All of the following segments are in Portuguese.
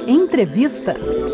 Entrevista.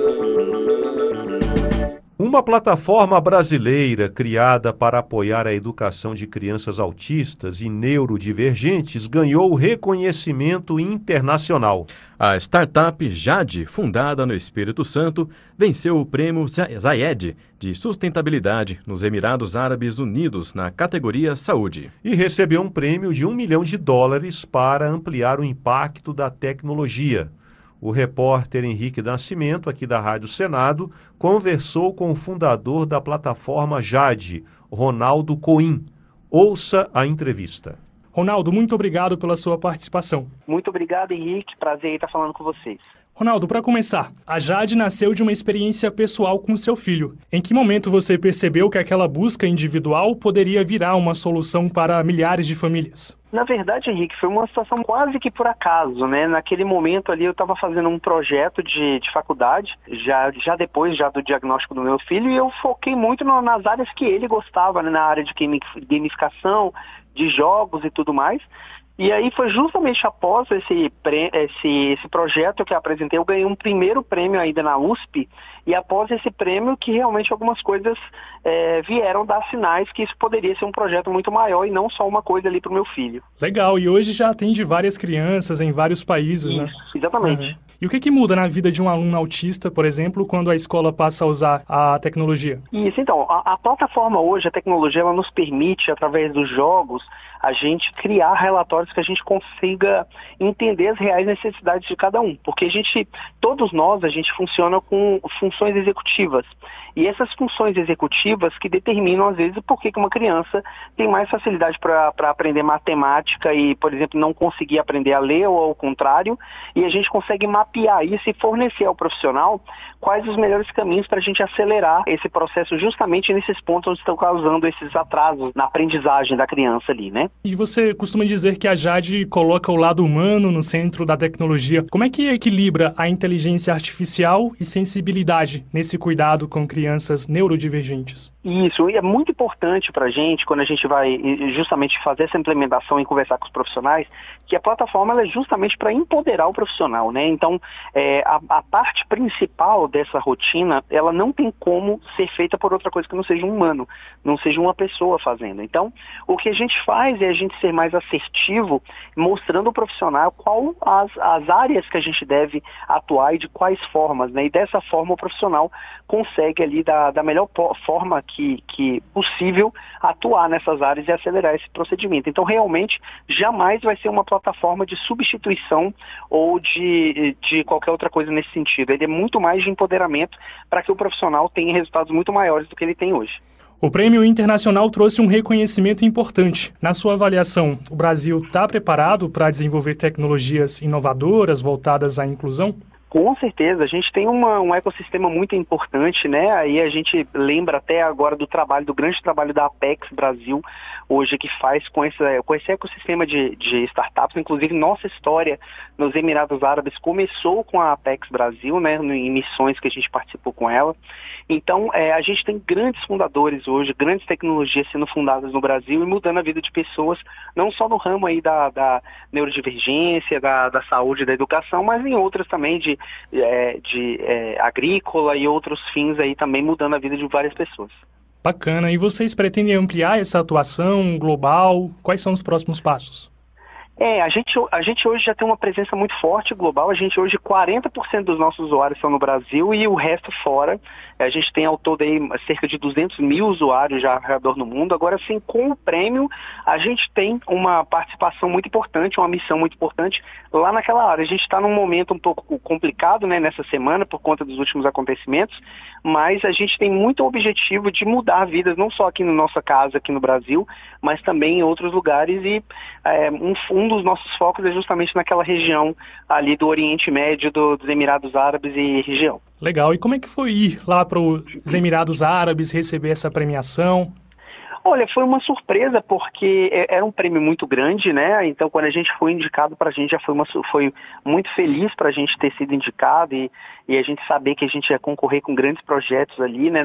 Uma plataforma brasileira criada para apoiar a educação de crianças autistas e neurodivergentes ganhou reconhecimento internacional. A startup Jade, fundada no Espírito Santo, venceu o prêmio Zayed de sustentabilidade nos Emirados Árabes Unidos na categoria Saúde. E recebeu um prêmio de $1 milhão para ampliar o impacto da tecnologia. O repórter Henrique Nascimento, aqui da Rádio Senado, conversou com o fundador da plataforma Jade, Ronaldo Coim. Ouça a entrevista. Ronaldo, muito obrigado pela sua participação. Muito obrigado, Henrique. Prazer em estar falando com vocês. Ronaldo, para começar, a Jade nasceu de uma experiência pessoal com seu filho. Em que momento você percebeu que aquela busca individual poderia virar uma solução para milhares de famílias? Na verdade, Henrique, foi uma situação quase que por acaso, né? Naquele momento ali eu estava fazendo um projeto de faculdade, já depois do diagnóstico do meu filho, e eu foquei muito nas áreas que ele gostava, né? Na área de gamificação, de jogos e tudo mais. E aí foi justamente após esse projeto que eu apresentei, eu ganhei um primeiro prêmio ainda na USP, e após esse prêmio que realmente algumas coisas vieram dar sinais que isso poderia ser um projeto muito maior e não só uma coisa ali para o meu filho. Legal, e hoje já atende várias crianças em vários países, isso, né? Exatamente. Uhum. E o que muda na vida de um aluno autista, por exemplo, quando a escola passa a usar a tecnologia? Isso, então, a plataforma hoje, a tecnologia, ela nos permite, através dos jogos, a gente criar relatórios que a gente consiga entender as reais necessidades de cada um. Porque todos nós, a gente funciona com funções executivas. E essas funções executivas que determinam, às vezes, por que uma criança tem mais facilidade para aprender matemática e, por exemplo, não conseguir aprender a ler ou ao contrário. E a gente consegue mapear isso e fornecer ao profissional quais os melhores caminhos para a gente acelerar esse processo justamente nesses pontos onde estão causando esses atrasos na aprendizagem da criança ali, né? E você costuma dizer que a Jade coloca o lado humano no centro da tecnologia. Como é que equilibra a inteligência artificial e sensibilidade nesse cuidado com crianças neurodivergentes? Isso, e é muito importante para a gente, quando a gente vai justamente fazer essa implementação e conversar com os profissionais, que a plataforma ela é justamente para empoderar o profissional, né? Então, a parte principal dessa rotina, ela não tem como ser feita por outra coisa que não seja um humano, não seja uma pessoa fazendo. Então, o que a gente faz é a gente ser mais assertivo, mostrando ao profissional qual as áreas que a gente deve atuar e de quais formas, né? E dessa forma o profissional consegue ali da melhor forma que possível atuar nessas áreas e acelerar esse procedimento. Então, realmente, jamais vai ser uma plataforma de substituição ou de qualquer outra coisa nesse sentido. Ele é muito mais de empoderamento para que o profissional tenha resultados muito maiores do que ele tem hoje. O Prêmio Internacional trouxe um reconhecimento importante. Na sua avaliação, o Brasil está preparado para desenvolver tecnologias inovadoras voltadas à inclusão? Com certeza, a gente tem um ecossistema muito importante, né? Aí a gente lembra até agora do grande trabalho da Apex Brasil, hoje, que faz com esse ecossistema de startups. Inclusive, nossa história nos Emirados Árabes começou com a Apex Brasil, né? Em missões que a gente participou com ela. Então, a gente tem grandes fundadores hoje, grandes tecnologias sendo fundadas no Brasil e mudando a vida de pessoas, não só no ramo aí da neurodivergência, da saúde e da educação, mas em outras também de agrícola e outros fins aí também mudando a vida de várias pessoas. Bacana. E vocês pretendem ampliar essa atuação global? Quais são os próximos passos? A gente hoje já tem uma presença muito forte global. A gente hoje, 40% dos nossos usuários são no Brasil e o resto fora. A gente tem ao todo aí cerca de 200 mil usuários já ao redor do mundo. Agora sim, com o prêmio, a gente tem uma participação muito importante, uma missão muito importante lá naquela área. A gente está num momento um pouco complicado, né, nessa semana por conta dos últimos acontecimentos, mas a gente tem muito objetivo de mudar vidas, não só aqui na nossa casa, aqui no Brasil, mas também em outros lugares. E um dos nossos focos é justamente naquela região ali do Oriente Médio, dos Emirados Árabes e região. Legal. E como é que foi ir lá para os Emirados Árabes receber essa premiação? Olha, foi uma surpresa porque era um prêmio muito grande, né? Então, quando a gente foi indicado, para a gente já foi muito feliz para a gente ter sido indicado e a gente saber que a gente ia concorrer com grandes projetos ali, né?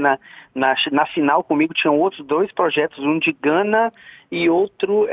Na final comigo tinham outros 2 projetos, um de Gana e outro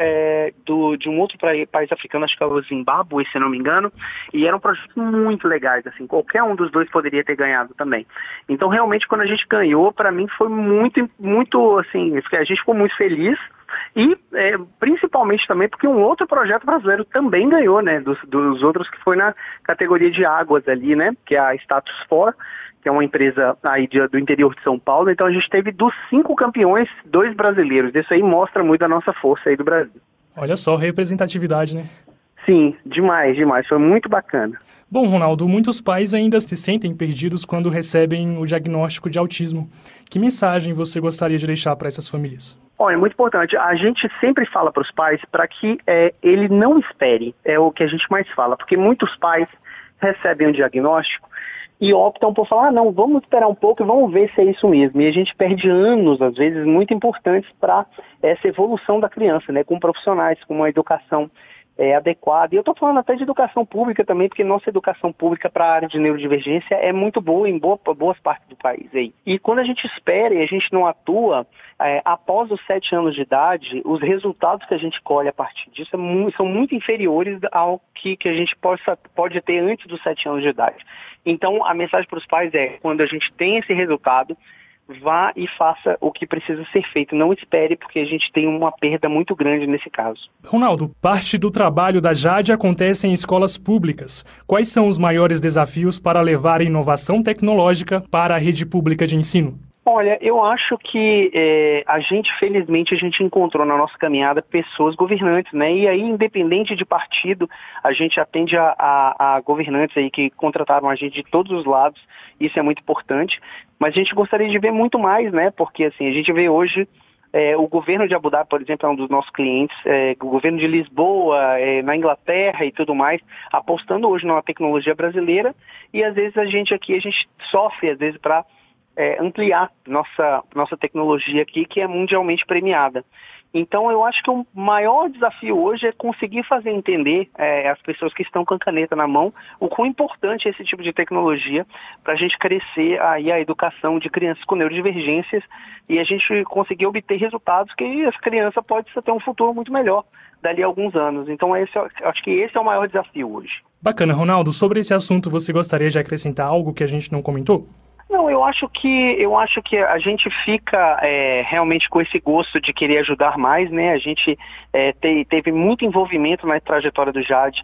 de um outro país africano, acho que é o Zimbábue, se não me engano, e eram projetos muito legais, assim, qualquer um dos 2 poderia ter ganhado também. Então, realmente, quando a gente ganhou, para mim foi muito, muito, assim, a gente ficou muito feliz e principalmente também porque um outro projeto brasileiro também ganhou, né, dos outros, que foi na categoria de águas ali, né, que é a Status For, que é uma empresa aí do interior de São Paulo. Então a gente teve dos 5 campeões, 2 brasileiros. Isso aí mostra muito a nossa força aí do Brasil. Olha só, representatividade, né? Sim, demais, demais. Foi muito bacana. Bom, Ronaldo, muitos pais ainda se sentem perdidos quando recebem o diagnóstico de autismo. Que mensagem você gostaria de deixar para essas famílias? Olha, é muito importante. A gente sempre fala para os pais para que ele não espere. É o que a gente mais fala. Porque muitos pais recebem o diagnóstico e optam por falar, não, vamos esperar um pouco e vamos ver se é isso mesmo. E a gente perde anos, às vezes, muito importantes para essa evolução da criança, né, com profissionais, com uma educação adequada. E eu estou falando até de educação pública também, porque nossa educação pública para a área de neurodivergência é muito boa em boas partes do país aí. E quando a gente espera e a gente não atua, após os 7 anos de idade, os resultados que a gente colhe a partir disso são muito inferiores ao que a gente pode ter antes dos 7 anos de idade. Então, a mensagem para os pais é, quando a gente tem esse resultado, vá e faça o que precisa ser feito. Não espere, porque a gente tem uma perda muito grande nesse caso. Ronaldo, parte do trabalho da Jade acontece em escolas públicas. Quais são os maiores desafios para levar a inovação tecnológica para a rede pública de ensino? Olha, eu acho que felizmente, a gente encontrou na nossa caminhada pessoas governantes, né? E aí, independente de partido, a gente atende a governantes aí que contrataram a gente de todos os lados. Isso é muito importante. Mas a gente gostaria de ver muito mais, né? Porque, assim, a gente vê hoje o governo de Abu Dhabi, por exemplo, é um dos nossos clientes, o governo de Lisboa, na Inglaterra e tudo mais, apostando hoje numa tecnologia brasileira. E, às vezes, a gente sofre, às vezes, para ampliar nossa tecnologia aqui, que é mundialmente premiada. Então, eu acho que o maior desafio hoje é conseguir fazer entender as pessoas que estão com a caneta na mão o quão importante é esse tipo de tecnologia para a gente crescer aí a educação de crianças com neurodivergências e a gente conseguir obter resultados que as crianças podem ter um futuro muito melhor dali a alguns anos. Então, acho que esse é o maior desafio hoje. Bacana, Ronaldo. Sobre esse assunto, você gostaria de acrescentar algo que a gente não comentou? Não, eu acho que a gente fica realmente com esse gosto de querer ajudar mais, né? A gente teve muito envolvimento na trajetória do Jade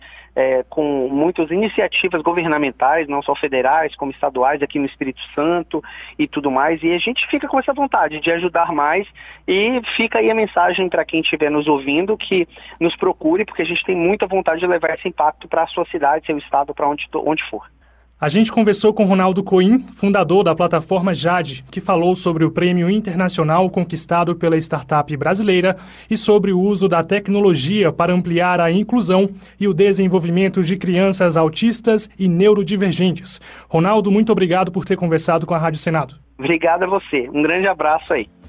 com muitas iniciativas governamentais, não só federais, como estaduais aqui no Espírito Santo e tudo mais, e a gente fica com essa vontade de ajudar mais e fica aí a mensagem para quem estiver nos ouvindo que nos procure, porque a gente tem muita vontade de levar esse impacto para a sua cidade, seu estado, para onde for. A gente conversou com Ronaldo Coim, fundador da plataforma Jade, que falou sobre o prêmio internacional conquistado pela startup brasileira e sobre o uso da tecnologia para ampliar a inclusão e o desenvolvimento de crianças autistas e neurodivergentes. Ronaldo, muito obrigado por ter conversado com a Rádio Senado. Obrigado a você. Um grande abraço aí.